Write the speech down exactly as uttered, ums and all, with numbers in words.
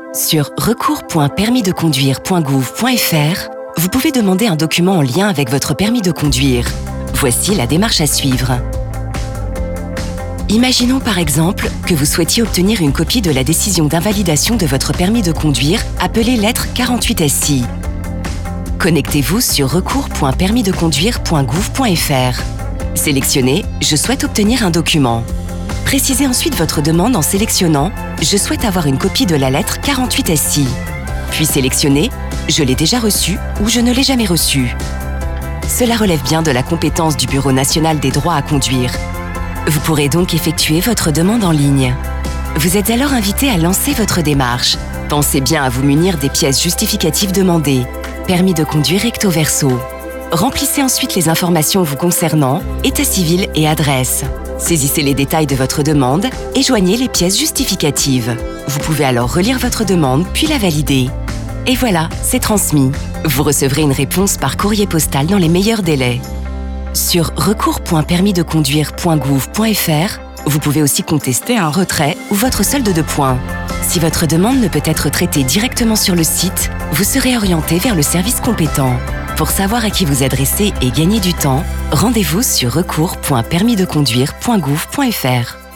Sur recours point permis de conduire point gouv point f r, vous pouvez demander un document en lien avec votre permis de conduire. Voici la démarche à suivre. Imaginons par exemple que vous souhaitiez obtenir une copie de la décision d'invalidation de votre permis de conduire appelée lettre quarante-huit S I. Connectez-vous sur recours point permis de conduire point gouv point f r. Sélectionnez « Je souhaite obtenir un document ». Précisez ensuite votre demande en sélectionnant « Je souhaite avoir une copie de la lettre quarante-huit S I ». Puis sélectionnez « Je l'ai déjà reçu » ou « Je ne l'ai jamais reçu ». Cela relève bien de la compétence du Bureau national des droits à conduire. Vous pourrez donc effectuer votre demande en ligne. Vous êtes alors invité à lancer votre démarche. Pensez bien à vous munir des pièces justificatives demandées. Permis de conduire recto verso. Remplissez ensuite les informations vous concernant, état civil et adresse. Saisissez les détails de votre demande et joignez les pièces justificatives. Vous pouvez alors relire votre demande puis la valider. Et voilà, c'est transmis. Vous recevrez une réponse par courrier postal dans les meilleurs délais. Sur recours point permis de conduire point gouv point f r, vous pouvez aussi contester un retrait ou votre solde de points. Si votre demande ne peut être traitée directement sur le site, vous serez orienté vers le service compétent. Pour savoir à qui vous adresser et gagner du temps, rendez-vous sur recours point permis de conduire point gouv point f r.